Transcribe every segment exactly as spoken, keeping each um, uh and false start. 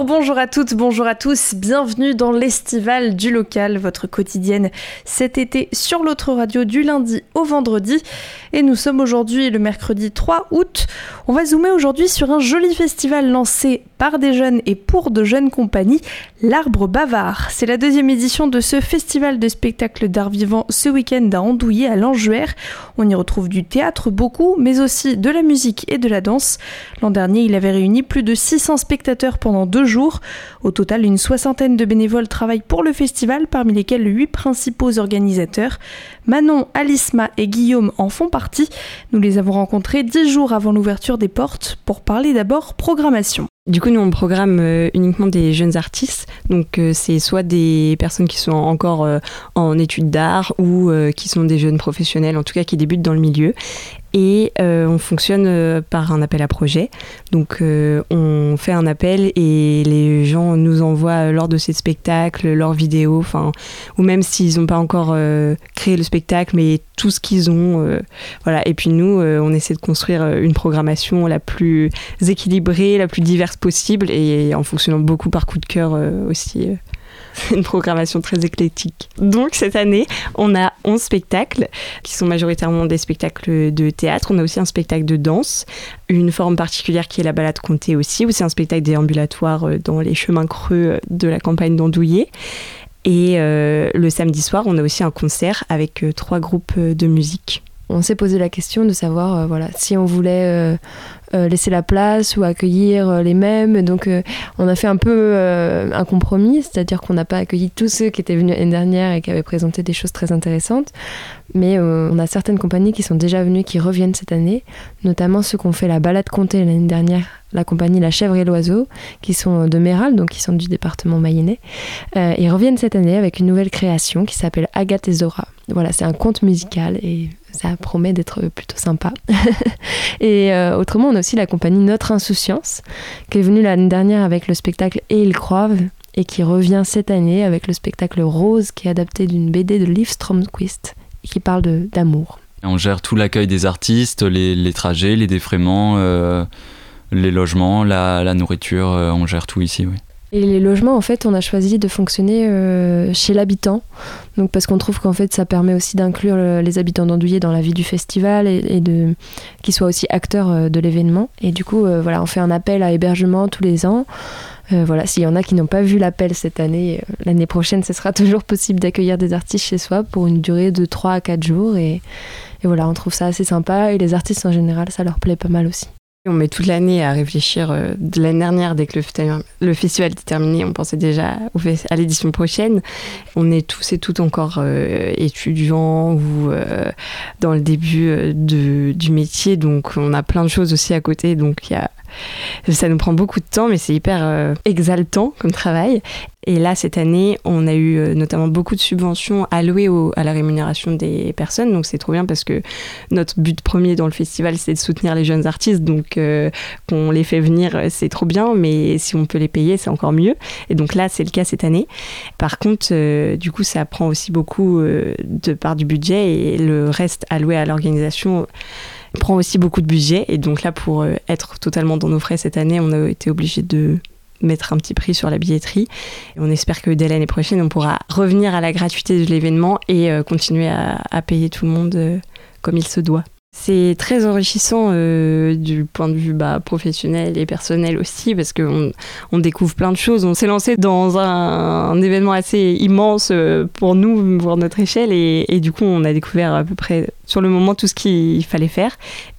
bonjour à toutes, bonjour à tous, bienvenue dans l'Estival du local, votre quotidienne cet été sur l'autre radio du lundi au vendredi. Et nous sommes aujourd'hui le mercredi trois août. On va zoomer aujourd'hui sur un joli festival lancé par des jeunes et pour de jeunes compagnies, l'Arbre Bavard. C'est la deuxième édition de ce festival de spectacles d'art vivant ce week-end à Andouillé, à Langehuer. On y retrouve du théâtre beaucoup, mais aussi de la musique et de la danse. L'an dernier, il avait réuni plus de six cents spectateurs pendant deux jours. Au total, une soixantaine de bénévoles travaillent pour le festival, parmi lesquels huit principaux organisateurs. Manon, Alisma et Guillaume en font partie. Nous les avons rencontrés dix jours avant l'ouverture des portes pour parler d'abord programmation. Du coup, nous, on programme euh, uniquement des jeunes artistes. Donc, euh, c'est soit des personnes qui sont encore euh, en études d'art ou euh, qui sont des jeunes professionnels, en tout cas qui débutent dans le milieu. Et euh, on fonctionne euh, par un appel à projet. Donc, euh, on fait un appel et les gens nous envoient euh, lors de ces spectacles leurs vidéos, enfin, ou même s'ils n'ont pas encore euh, créé le spectacle, mais tout ce qu'ils ont. Euh, voilà. Et puis nous, euh, on essaie de construire une programmation la plus équilibrée, la plus diverse possible, et en fonctionnant beaucoup par coup de cœur euh, aussi. Euh. Une programmation très éclectique. Donc cette année, on a onze spectacles qui sont majoritairement des spectacles de théâtre. On a aussi un spectacle de danse, une forme particulière qui est la balade contée aussi, où c'est un spectacle déambulatoire dans les chemins creux de la campagne d'Andouillé. Et euh, le samedi soir, on a aussi un concert avec euh, trois groupes de musique. On s'est posé la question de savoir euh, voilà, si on voulait euh, euh, laisser la place ou accueillir euh, les mêmes. Donc euh, on a fait un peu euh, un compromis, c'est-à-dire qu'on n'a pas accueilli tous ceux qui étaient venus l'année dernière et qui avaient présenté des choses très intéressantes. Mais euh, on a certaines compagnies qui sont déjà venues, qui reviennent cette année, notamment ceux qui ont fait la balade contée l'année dernière, la compagnie La Chèvre et l'Oiseau, qui sont de Méral, donc qui sont du département mayennais. Euh, ils reviennent cette année avec une nouvelle création qui s'appelle Agathe et Zora. Voilà, c'est un conte musical et ça promet d'être plutôt sympa. Et euh, autrement, on a aussi la compagnie Notre Insouciance, qui est venue l'année dernière avec le spectacle Et ils croivent, et qui revient cette année avec le spectacle Rose, qui est adapté d'une B D de Liv Stromquist, et qui parle de, d'amour. On gère tout l'accueil des artistes, les, les trajets, les défraiements, euh, les logements, la, la nourriture, euh, on gère tout ici, oui. Et les logements, en fait, on a choisi de fonctionner euh, chez l'habitant, donc parce qu'on trouve qu'en fait, ça permet aussi d'inclure le, les habitants d'Andouillé dans la vie du festival et, et de, qu'ils soient aussi acteurs euh, de l'événement. Et du coup, euh, voilà, on fait un appel à hébergement tous les ans. Euh, voilà, s'il y en a qui n'ont pas vu l'appel cette année, euh, l'année prochaine, ce sera toujours possible d'accueillir des artistes chez soi pour une durée de trois à quatre jours. Et, et voilà, on trouve ça assez sympa. Et les artistes, en général, ça leur plaît pas mal aussi. On met toute l'année à réfléchir. Euh, de l'année dernière, dès que le, le festival était terminé, on pensait déjà à l'édition prochaine. On est tous et toutes encore euh, étudiants ou euh, dans le début euh, de, du métier, donc on a plein de choses aussi à côté. Donc y a, ça nous prend beaucoup de temps, mais c'est hyper euh, exaltant comme travail. Et là, cette année, on a eu euh, notamment beaucoup de subventions allouées au, à la rémunération des personnes. Donc, c'est trop bien parce que notre but premier dans le festival, c'est de soutenir les jeunes artistes. Donc, euh, qu'on les fait venir, c'est trop bien. Mais si on peut les payer, c'est encore mieux. Et donc là, c'est le cas cette année. Par contre, euh, du coup, ça prend aussi beaucoup euh, de part du budget. Et le reste alloué à l'organisation prend aussi beaucoup de budget. Et donc là, pour euh, être totalement dans nos frais cette année, on a été obligé de mettre un petit prix sur la billetterie. Et on espère que dès l'année prochaine, on pourra revenir à la gratuité de l'événement et euh, continuer à, à payer tout le monde euh, comme il se doit. C'est très enrichissant euh, du point de vue bah, professionnel et personnel aussi, parce qu'on on découvre plein de choses. On s'est lancé dans un, un événement assez immense euh, pour nous, pour notre échelle, et, et du coup, on a découvert à peu près sur le moment tout ce qu'il fallait faire.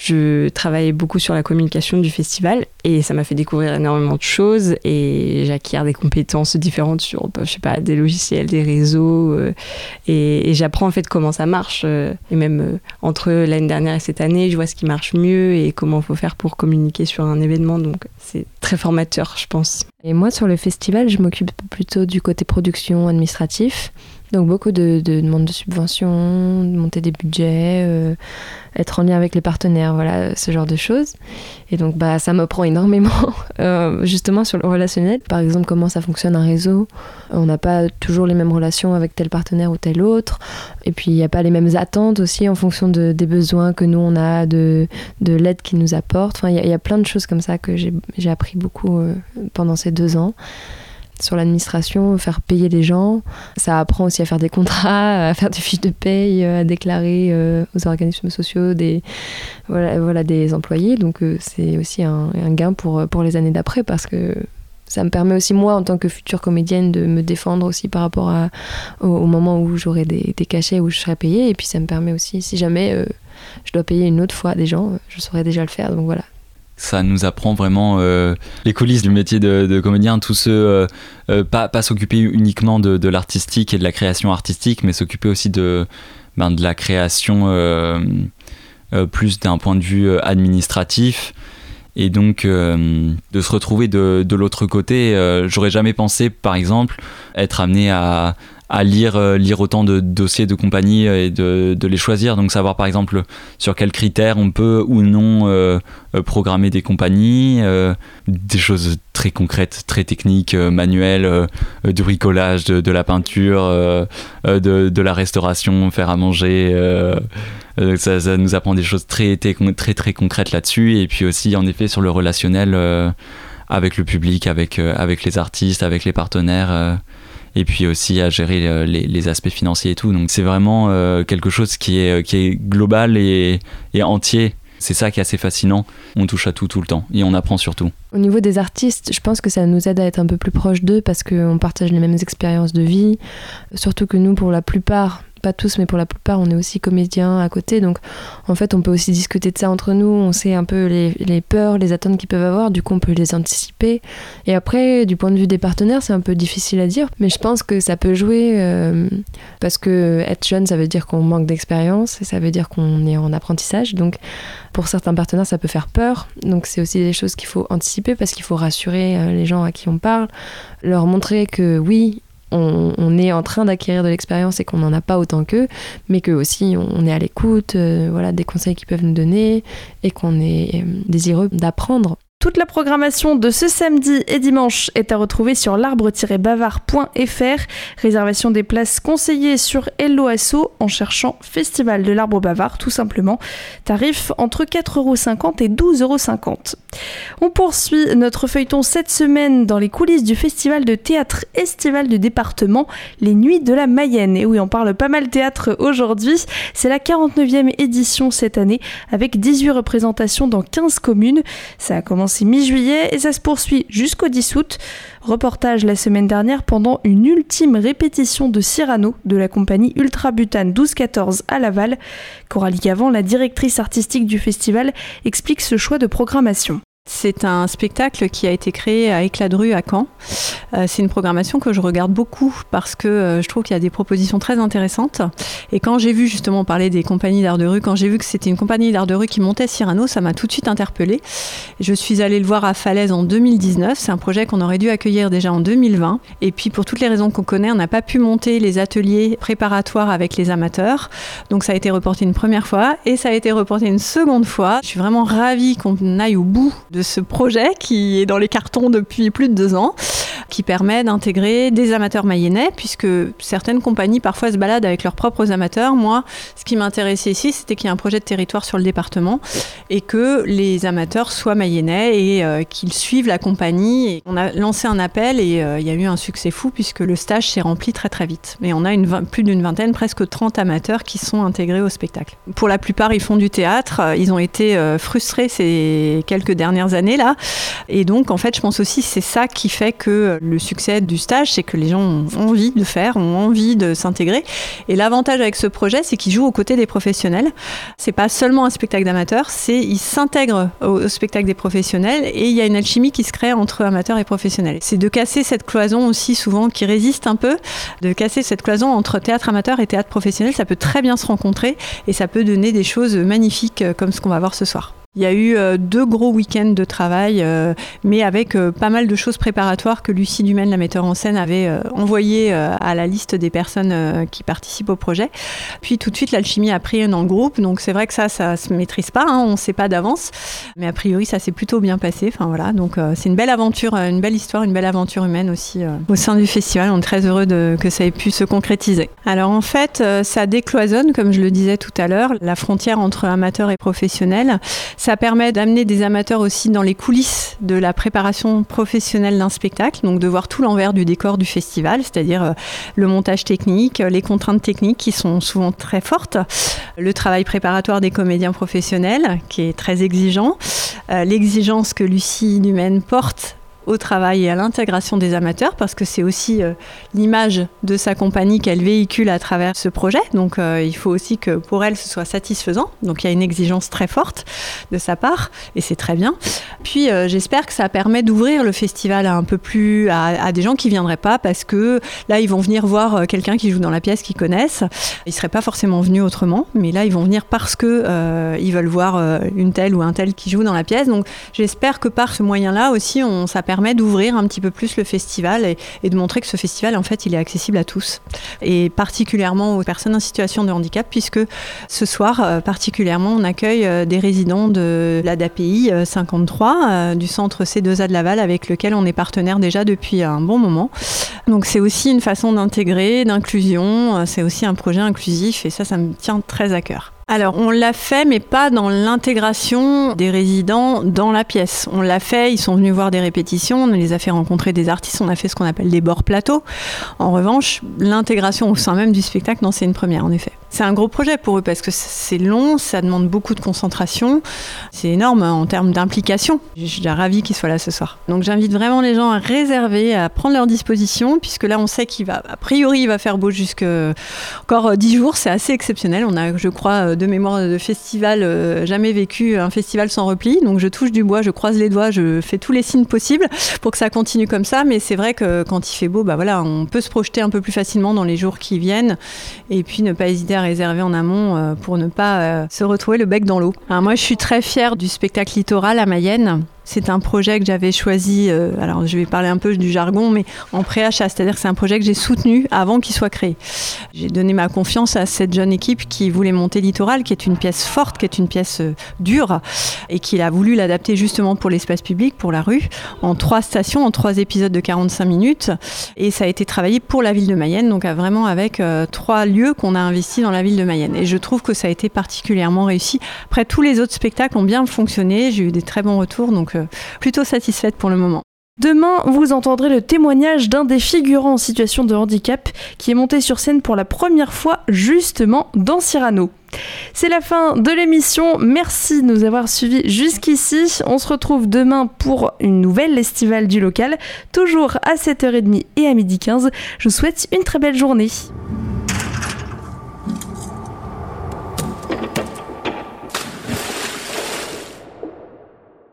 Je travaille beaucoup sur la communication du festival et ça m'a fait découvrir énormément de choses et j'acquiers des compétences différentes sur, bah, je sais pas, des logiciels, des réseaux euh, et, et j'apprends en fait comment ça marche euh, et même euh, entre l'année dernière et cette année, je vois ce qui marche mieux et comment il faut faire pour communiquer sur un événement, donc c'est très formateur, je pense. Et moi, sur le festival, je m'occupe plutôt du côté production administratif. Donc beaucoup de, de demandes de subventions, de monter des budgets, euh, être en lien avec les partenaires, voilà, ce genre de choses. Et donc bah, ça me prend énormément, euh, justement sur le relationnel. Par exemple, comment ça fonctionne un réseau. On n'a pas toujours les mêmes relations avec tel partenaire ou tel autre. Et puis il n'y a pas les mêmes attentes aussi en fonction de, des besoins que nous on a, de, de l'aide qu'ils nous apportent. Enfin, il y, y a plein de choses comme ça que j'ai, j'ai appris beaucoup euh, pendant ces deux ans. Sur l'administration, faire payer les gens. Ça apprend aussi à faire des contrats, à faire des fiches de paye, à déclarer euh, aux organismes sociaux des, voilà, voilà, des employés. Donc euh, c'est aussi un, un gain pour, pour les années d'après parce que ça me permet aussi, moi, en tant que future comédienne, de me défendre aussi par rapport à, au, au moment où j'aurai des, des cachets, où je serai payée. Et puis ça me permet aussi, si jamais euh, je dois payer une autre fois des gens, je saurais déjà le faire. Donc voilà. Ça nous apprend vraiment euh, les coulisses du métier de, de comédien, tous ceux, euh, euh, pas, pas s'occuper uniquement de, de l'artistique et de la création artistique, mais s'occuper aussi de, ben, de la création euh, euh, plus d'un point de vue administratif. Et donc, euh, de se retrouver de, de l'autre côté, euh, j'aurais jamais pensé, par exemple, être amené à, à lire, euh, lire autant de dossiers de compagnie et de, de les choisir. Donc, savoir, par exemple, sur quels critères on peut ou non euh, programmer des compagnies, euh, des choses très concrètes, très techniques, euh, manuelles, euh, du bricolage, de, de la peinture, euh, de, de la restauration, faire à manger... Euh, Ça, ça nous apprend des choses très, très, très, très concrètes là-dessus. Et puis aussi, en effet, sur le relationnel euh, avec le public, avec, euh, avec les artistes, avec les partenaires. Euh, et puis aussi à gérer euh, les, les aspects financiers et tout. Donc c'est vraiment euh, quelque chose qui est, qui est global et, et entier. C'est ça qui est assez fascinant. On touche à tout, tout le temps. Et on apprend surtout. Au niveau des artistes, je pense que ça nous aide à être un peu plus proches d'eux parce qu'on partage les mêmes expériences de vie. Surtout que nous, pour la plupart... pas tous, mais pour la plupart, on est aussi comédiens à côté. Donc, en fait, on peut aussi discuter de ça entre nous. On sait un peu les, les peurs, les attentes qu'ils peuvent avoir. Du coup, on peut les anticiper. Et après, du point de vue des partenaires, c'est un peu difficile à dire. Mais je pense que ça peut jouer euh, parce que être jeune, ça veut dire qu'on manque d'expérience et ça veut dire qu'on est en apprentissage. Donc, pour certains partenaires, ça peut faire peur. Donc, c'est aussi des choses qu'il faut anticiper parce qu'il faut rassurer euh, les gens à qui on parle, leur montrer que oui, On, on est en train d'acquérir de l'expérience et qu'on n'en a pas autant qu'eux, mais que aussi on est à l'écoute, euh, voilà, des conseils qu'ils peuvent nous donner et qu'on est euh, désireux d'apprendre. Toute la programmation de ce samedi et dimanche est à retrouver sur l'arbre tiret bavard point f r. Réservation des places conseillées sur Hello Asso en cherchant Festival de l'Arbre Bavard, tout simplement. Tarif entre quatre euros cinquante et douze euros cinquante. On poursuit notre feuilleton cette semaine dans les coulisses du festival de théâtre estival du département, les Nuits de la Mayenne. Et oui, on parle pas mal théâtre aujourd'hui. C'est la quarante-neuvième édition cette année avec dix-huit représentations dans quinze communes. Ça a commencé mi-juillet et ça se poursuit jusqu'au dix août. Reportage la semaine dernière pendant une ultime répétition de Cyrano de la compagnie Ultra Butane douze quatorze à Laval. Coralie Gavant, la directrice artistique du festival, explique ce choix de programmation. C'est un spectacle qui a été créé à Éclat de rue à Caen. Euh, c'est une programmation que je regarde beaucoup parce que euh, je trouve qu'il y a des propositions très intéressantes. Et quand j'ai vu justement parler des compagnies d'art de rue, quand j'ai vu que c'était une compagnie d'art de rue qui montait Cyrano, ça m'a tout de suite interpellée. Je suis allée le voir à Falaise en deux mille dix-neuf. C'est un projet qu'on aurait dû accueillir déjà en deux mille vingt. Et puis pour toutes les raisons qu'on connaît, on n'a pas pu monter les ateliers préparatoires avec les amateurs. Donc ça a été reporté une première fois et ça a été reporté une seconde fois. Je suis vraiment ravie qu'on aille au bout de ce projet qui est dans les cartons depuis plus de deux ans, qui permet d'intégrer des amateurs mayennais, puisque certaines compagnies parfois se baladent avec leurs propres amateurs. Moi, ce qui m'intéressait ici, c'était qu'il y ait un projet de territoire sur le département et que les amateurs soient mayennais et euh, qu'ils suivent la compagnie. Et on a lancé un appel et euh, il y a eu un succès fou puisque le stage s'est rempli très très vite. Mais on a une, plus d'une vingtaine, presque trente amateurs qui sont intégrés au spectacle. Pour la plupart, ils font du théâtre. Ils ont été euh, frustrés ces quelques dernières années là. Et donc, en fait, je pense aussi que c'est ça qui fait que le succès du stage, c'est que les gens ont envie de faire, ont envie de s'intégrer. Et l'avantage avec ce projet, c'est qu'il joue aux côtés des professionnels. C'est pas seulement un spectacle d'amateurs, c'est il s'intègre au, au spectacle des professionnels et il y a une alchimie qui se crée entre amateurs et professionnels. C'est de casser cette cloison aussi souvent qui résiste un peu, de casser cette cloison entre théâtre amateur et théâtre professionnel. Ça peut très bien se rencontrer et ça peut donner des choses magnifiques comme ce qu'on va voir ce soir. Il y a eu euh, deux gros week-ends de travail, euh, mais avec euh, pas mal de choses préparatoires que Lucie Dumaine, la metteur en scène, avait euh, envoyées euh, à la liste des personnes euh, qui participent au projet. Puis tout de suite, l'alchimie a pris dans le groupe, donc c'est vrai que ça, ça se maîtrise pas, hein, on ne sait pas d'avance, mais a priori, ça s'est plutôt bien passé. Enfin voilà, donc euh, c'est une belle aventure, une belle histoire, une belle aventure humaine aussi euh, au sein du festival. On est très heureux de, que ça ait pu se concrétiser. Alors en fait, euh, ça décloisonne, comme je le disais tout à l'heure, la frontière entre amateurs et professionnels. Ça permet d'amener des amateurs aussi dans les coulisses de la préparation professionnelle d'un spectacle, donc de voir tout l'envers du décor du festival, c'est-à-dire euh, le montage technique, les contraintes techniques qui sont souvent très fortes, le travail préparatoire des comédiens professionnels qui est très exigeant, euh, l'exigence que Lucie Dumaine porte au travail et à l'intégration des amateurs, parce que c'est aussi euh, l'image de sa compagnie qu'elle véhicule à travers ce projet. Donc euh, il faut aussi que pour elle ce soit satisfaisant. Donc il y a une exigence très forte de sa part et c'est très bien. Puis euh, j'espère que ça permet d'ouvrir le festival à un peu plus à, à des gens qui viendraient pas, parce que là ils vont venir voir quelqu'un qui joue dans la pièce qu'ils connaissent. Ils seraient pas forcément venus autrement, mais là ils vont venir parce que euh, ils veulent voir euh, une telle ou un tel qui joue dans la pièce. Donc j'espère que par ce moyen-là aussi on ça permet d'ouvrir un petit peu plus le festival et, et de montrer que ce festival, en fait, il est accessible à tous. Et particulièrement aux personnes en situation de handicap, puisque ce soir, euh, particulièrement, on accueille euh, des résidents de l'A D A P I euh, cinquante-trois, euh, du centre C deux A de Laval, avec lequel on est partenaire déjà depuis un bon moment. Donc c'est aussi une façon d'intégrer, d'inclusion, euh, c'est aussi un projet inclusif et ça, ça me tient très à cœur. Alors, on l'a fait, mais pas dans l'intégration des résidents dans la pièce. On l'a fait, ils sont venus voir des répétitions, on les a fait rencontrer des artistes, on a fait ce qu'on appelle des bords plateaux. En revanche, l'intégration au sein même du spectacle, non, c'est une première, en effet. C'est un gros projet pour eux parce que c'est long, ça demande beaucoup de concentration. C'est énorme en termes d'implication. Je suis ravie qu'ils soient là ce soir. Donc j'invite vraiment les gens à réserver, à prendre leur disposition, puisque là on sait qu'il va, a priori, il va faire beau jusqu'à encore dix jours. C'est assez exceptionnel. On a, je crois, de mémoire de festival, euh, jamais vécu un festival sans repli. Donc je touche du bois, je croise les doigts, je fais tous les signes possibles pour que ça continue comme ça. Mais c'est vrai que quand il fait beau, bah voilà, on peut se projeter un peu plus facilement dans les jours qui viennent et puis ne pas hésiter à réserver en amont euh, pour ne pas euh, se retrouver le bec dans l'eau. Alors moi, je suis très fière du spectacle Littoral à Mayenne. C'est un projet que j'avais choisi, euh, alors je vais parler un peu du jargon, mais en pré-achat, c'est-à-dire que c'est un projet que j'ai soutenu avant qu'il soit créé. J'ai donné ma confiance à cette jeune équipe qui voulait monter Littoral, qui est une pièce forte, qui est une pièce euh, dure, et qui a voulu l'adapter justement pour l'espace public, pour la rue, en trois stations, en trois épisodes de quarante-cinq minutes. Et ça a été travaillé pour la ville de Mayenne, donc vraiment avec euh, trois lieux qu'on a investis dans la ville de Mayenne. Et je trouve que ça a été particulièrement réussi. Après, tous les autres spectacles ont bien fonctionné, j'ai eu des très bons retours, donc euh, plutôt satisfaite pour le moment. Demain, vous entendrez le témoignage d'un des figurants en situation de handicap qui est monté sur scène pour la première fois justement dans Cyrano. C'est la fin de l'émission. Merci de nous avoir suivis jusqu'ici. On se retrouve demain pour une nouvelle estivale du local, toujours à sept heures trente et à midi quinze. Je vous souhaite une très belle journée.